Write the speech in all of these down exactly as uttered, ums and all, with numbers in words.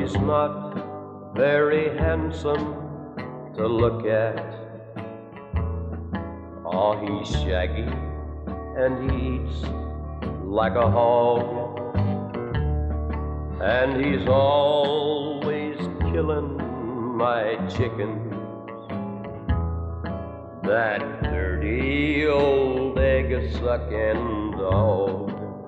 he's not very handsome to look at. Oh, he's shaggy and he eats like a hog, and he's always killing my chickens. That dirty old egg-sucking dog.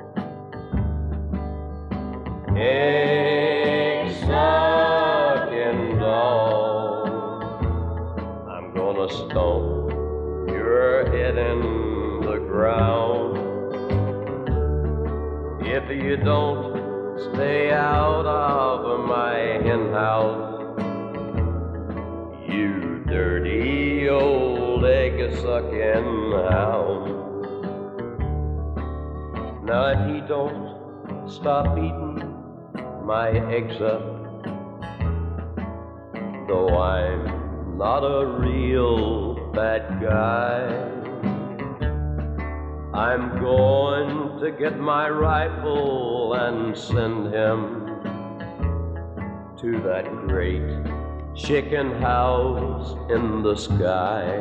Egg-sucking dog, I'm gonna stone your head in the ground if you don't stay out of my hen house, you dirty old egg-sucking hound. Now if he don't stop eating my eggs up, though I'm not a real bad guy, I'm going to get my rifle and send him to that great chicken house in the sky.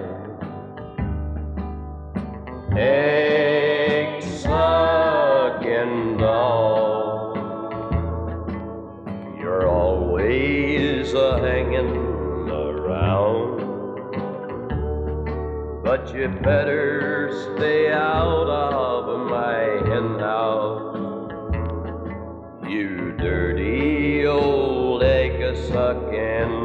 Egg-sucking dog, you're always a-hanging around, but you better stay out of my hen house, you dirty old egg-sucking